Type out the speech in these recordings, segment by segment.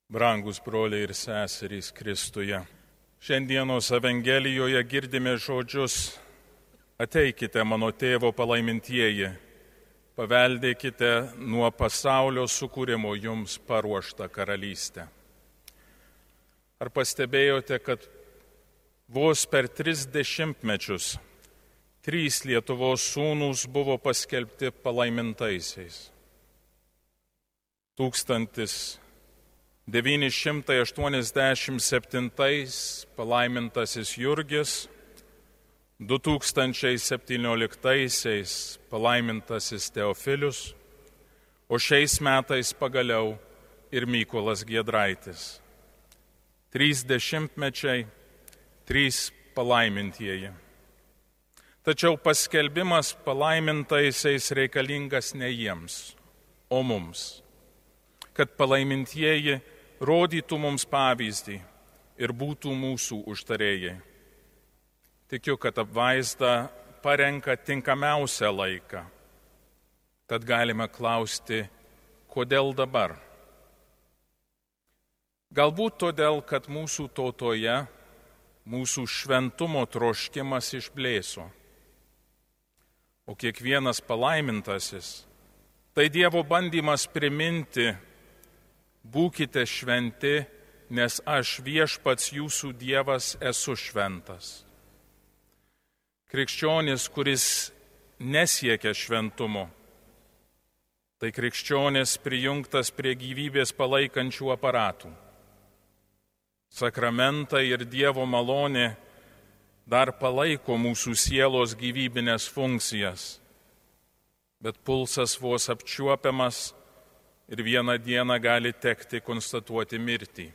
Brangus broliai ir seserys Kristuje. Šiandienos Evangelijoje girdime žodžius: ateikite mano tėvo palaimintieji, paveldėkite nuo pasaulio sukūrimo jums paruoštą karalystę. Ar pastebėjote, kad vos per 30 mečius 3 Lietuvos sūnūs buvo paskelbti palaimintaisiais? 1987 palaimintasis Jurgis, 2017 palaimintasis Teofilius, o šiais metais pagaliau ir Mykolas Giedraitis. 30 mečiai, 3 palaimintieji. Tačiau paskelbimas palaimintaisiais reikalingas ne jiems, o mums, kad palaimintieji rodytų mums pavyzdį ir būtų mūsų užtarėjai. Tikiu, kad apvaizda parenka tinkamiausią laiką. Tad galime klausti, kodėl dabar? Galbūt todėl, kad mūsų tautoje mūsų šventumo troškimas išblėso. O kiekvienas palaimintasis tai Dievo bandymas priminti: būkite šventi, nes aš viešpats jūsų Dievas esu šventas. Krikščionis, kuris nesiekia šventumo, tai krikščionis prijungtas prie gyvybės palaikančių aparatų. Sakramentai ir Dievo malonė dar palaiko mūsų sielos gyvybinės funkcijas, bet pulsas vos apčiuopiamas ir vieną dieną gali tekti konstatuoti mirtį.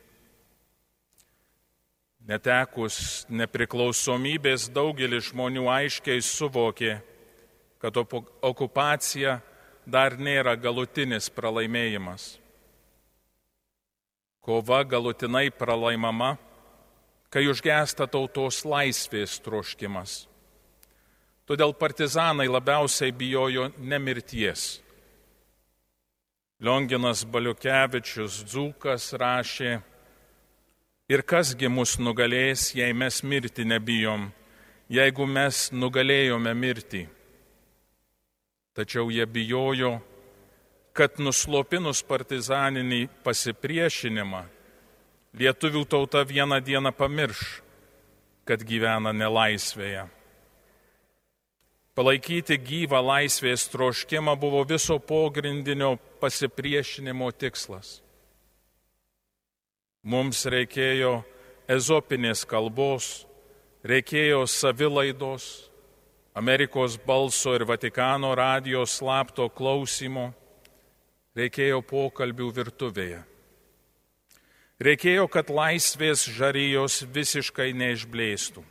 Netekus nepriklausomybės daugelis žmonių aiškiai suvokė, kad okupacija dar nėra galutinis pralaimėjimas. Kova galutinai pralaimama, kai užgęsta tautos laisvės troškimas. Todėl partizanai labiausiai bijojo ne mirties. Lionginas Baliukevičius, dzūkas, rašė: ir kasgi mus nugalės, jei mes mirti nebijom, jeigu mes nugalėjome mirtį. Tačiau jie bijojo, kad nuslopinus partizaninį pasipriešinimą, lietuvių tauta vieną dieną pamirš, kad gyvena nelaisvėje. Palaikyti gyvą laisvės troškimą buvo viso pogrindinio pasipriešinimo tikslas. Mums reikėjo ezopinės kalbos, reikėjo savilaidos, Amerikos balso ir Vatikano radijo slapto klausymo, reikėjo pokalbių virtuvėje. Reikėjo, kad laisvės žarijos visiškai neišblėstų.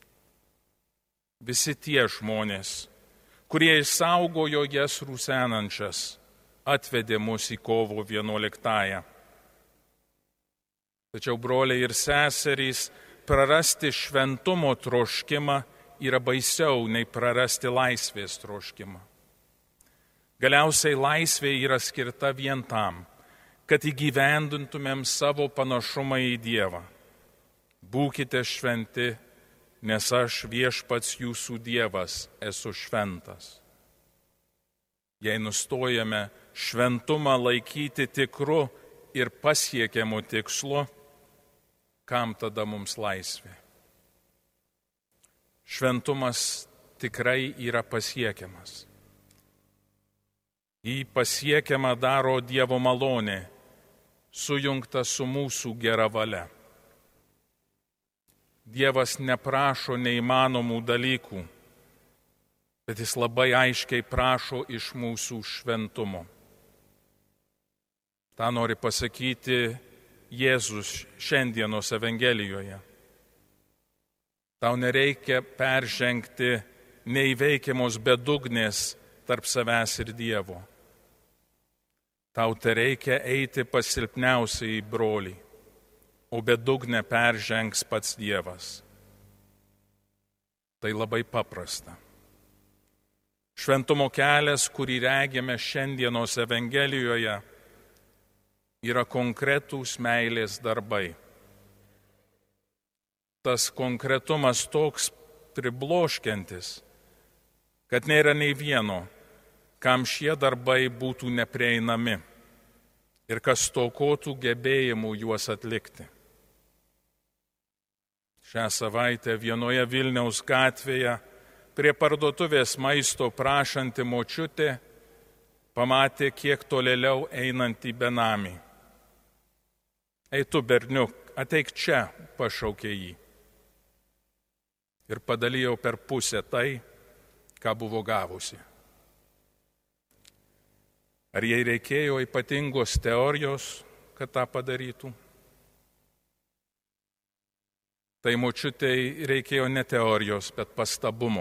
Visi tie žmonės, kurie išsaugojo jas rusenančias, atvedė mus į kovo 11. Tačiau, broliai ir seserys, prarasti šventumo troškimą yra baisiau nei prarasti laisvės troškimą. Galiausiai laisvė yra skirta vien tam, kad įgyvendintumėm savo panašumą į Dievą. Būkite šventi, nes aš viešpats jūsų Dievas esu šventas. Jei nustojame šventumą laikyti tikru ir pasiekiamu tikslu, kam tada mums laisvė? Šventumas tikrai yra pasiekiamas. Jį pasiekiamą daro Dievo malonė, sujungta su mūsų gera valia. Dievas neprašo neįmanomų dalykų, bet jis labai aiškiai prašo iš mūsų šventumo. Ta nori pasakyti Jėzus šiandienos Evangelijoje. Tau nereikia peržengti neįveikiamos bedugnės tarp savęs ir Dievo. Tau tereikia eiti pas silpniausiai brolį, o bedugnę peržengs pats Dievas. Tai labai paprasta. Šventumo kelias, kurį regime šiandienos Evangelijoje, yra konkretūs meilės darbai. Tas konkretumas toks pribloškiantis, kad nėra nei vieno, kam šie darbai būtų neprieinami ir kas stokotų gebėjimų juos atlikti. Šią savaitę vienoje Vilniaus gatvėje prie parduotuvės maisto prašanti močiutė pamatė kiek tolėliau einantį benamį. Ei tu, berniuk, ateik čia, pašaukė jį. Ir padalijo per pusę tai, ką buvo gavusi. Ar jai reikėjo ypatingos teorijos, kad tą padarytų? Tai močiutei reikėjo ne teorijos, bet pastabumo.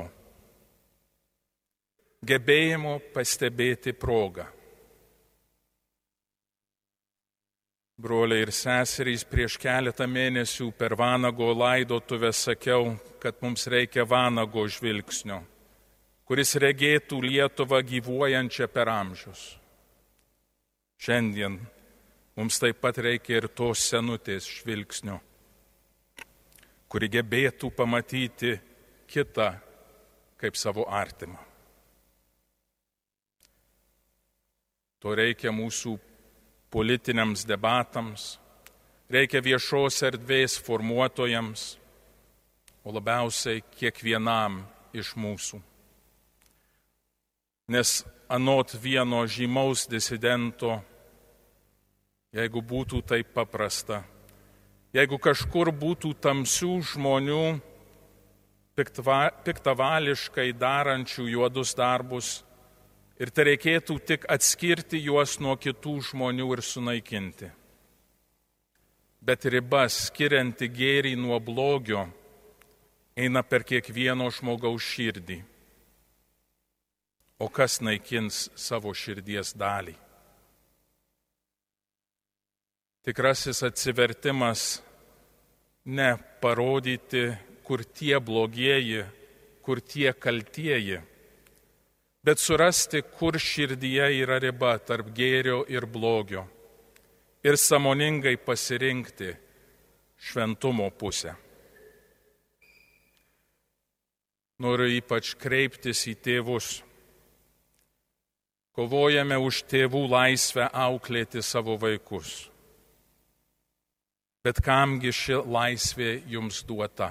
Gebėjimo pastebėti progą. Broliai ir seserys, prieš keletą mėnesių per vanago laidotuvę sakiau, kad mums reikia vanago žvilgsnio, kuris regėtų Lietuvą gyvuojančią per amžius. Šiandien mums taip pat reikia ir tos senutės žvilgsnio, kuri gebėtų pamatyti kitą kaip savo artimą. To reikia mūsų politiniams debatams, reikia viešos erdvės formuotojams, o labiausiai kiekvienam iš mūsų. Nes anot vieno žymaus disidento, jeigu būtų taip paprasta, jeigu kažkur būtų tamsių žmonių, piktavališkai darančių juodus darbus, ir tai reikėtų tik atskirti juos nuo kitų žmonių ir sunaikinti. Bet riba skirianti gėrį nuo blogio eina per kiekvieno žmogaus širdį. O kas naikins savo širdies dalį? Tikrasis atsivertimas ne parodyti, kur tie blogieji, kur tie kaltieji, bet surasti, kur širdyje yra riba tarp gėrio ir blogio ir sąmoningai pasirinkti šventumo pusę. Noriu ypač kreiptis į tėvus. Kovojame už tėvų laisvę auklėti savo vaikus. Bet kamgi ši laisvė jums duota?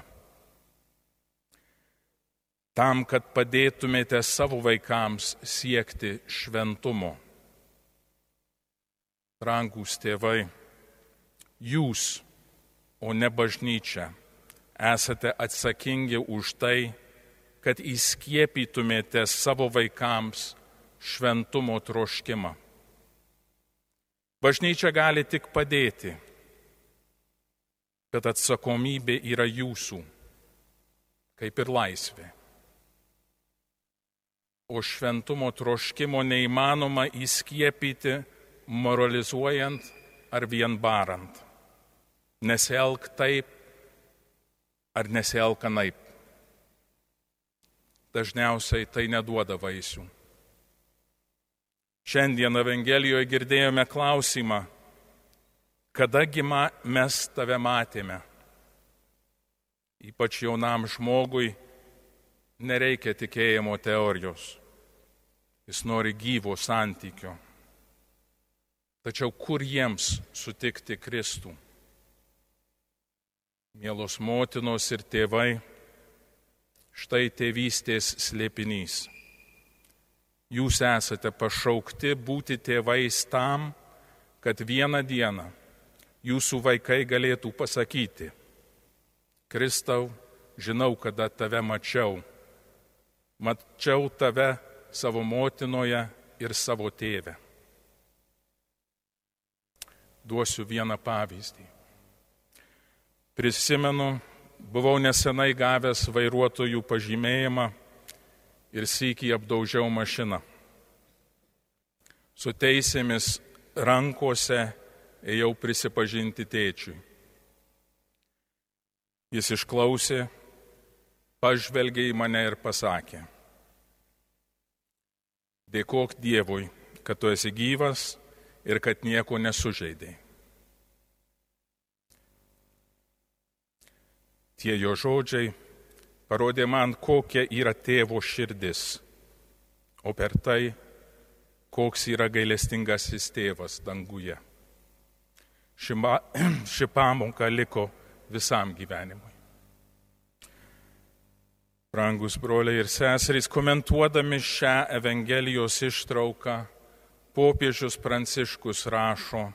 Tam, kad padėtumėte savo vaikams siekti šventumo. Brangūs tėvai, jūs, o ne bažnyčia, esate atsakingi už tai, kad įskiepytumėte savo vaikams šventumo troškimą. Bažnyčia gali tik padėti, bet atsakomybė yra jūsų, kaip ir laisvė. O šventumo troškimo neįmanoma įskiepyti moralizuojant ar vien barant. Nesielk taip ar nesielk anaip. Dažniausiai tai neduoda vaisių. Šiandien Evangelijoje girdėjome klausimą, kadagi mes tave matėme. Ypač jaunam žmogui nereikia tikėjimo teorijos. Jis nori gyvo santykio. Tačiau kur jiems sutikti Kristų? Mielos motinos ir tėvai, štai tėvystės slėpinys. Jūs esate pašaukti būti tėvais tam, kad vieną dieną jūsų vaikai galėtų pasakyti: Kristau, žinau, kada tave mačiau. Mačiau tave savo motinoje ir savo tėve. Duosiu vieną pavyzdį. Prisimenu, buvau nesenai gavęs vairuotojų pažymėjimą ir sykį apdaužiau mašiną. Su teisėmis rankose ėjau prisipažinti tėčiui. Jis išklausė, pažvelgė į mane ir pasakė: Dėkok Dievui, kad tu esi gyvas ir kad nieko nesužeidei. Tie jo žodžiai parodė man, kokia yra tėvo širdis, o per tai, koks yra gailestingasis tėvas danguje. Ši pamoka liko visam gyvenimui. Brangus broliai ir seserys, komentuodami šią Evangelijos ištrauką, popiežius Pranciškus rašo: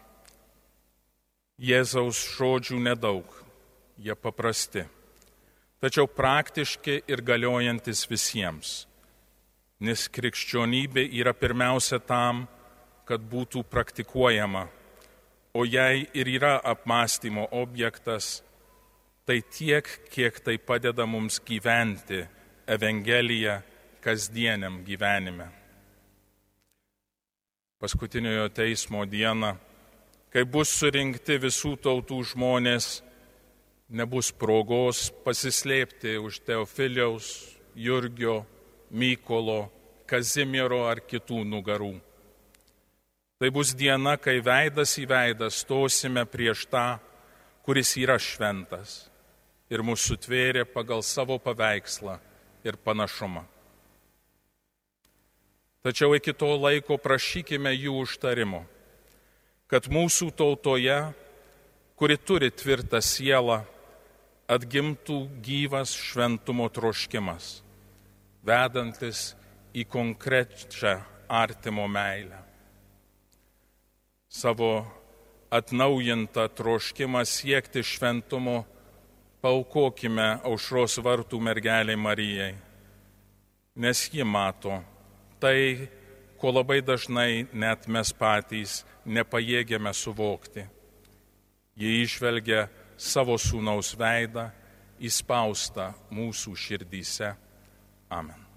Jėzaus žodžių nedaug, jie paprasti, tačiau praktiški ir galiojantis visiems, nes krikščionybė yra pirmiausia tam, kad būtų praktikuojama, o jei ir yra apmąstymo objektas, tai tiek, kiek tai padeda mums gyventi Evangeliją kasdieniam gyvenime. Paskutiniojo teismo dieną, kai bus surinkti visų tautų žmonės, nebus progos pasislėpti už Teofiliaus, Jurgio, Mykolo, Kazimiero ar kitų nugarų. Tai bus diena, kai veidas į veidą stosime prieš tą, kuris yra šventas ir mus sutvėrė pagal savo paveikslą ir panašumą. Tačiau iki to laiko prašykime jų užtarimo, kad mūsų tautoje, kuri turi tvirtą sielą, atgimtų gyvas šventumo troškimas, vedantis į konkrečią artimo meilę. Savo atnaujintą troškimą siekti šventumo paaukokime Aušros vartų mergelei Marijai, nes ji mato tai, ko labai dažnai net mes patys nepajėgiame suvokti. Ji įžvelgia savo sūnaus veidą įspaustą mūsų širdyse. Amen.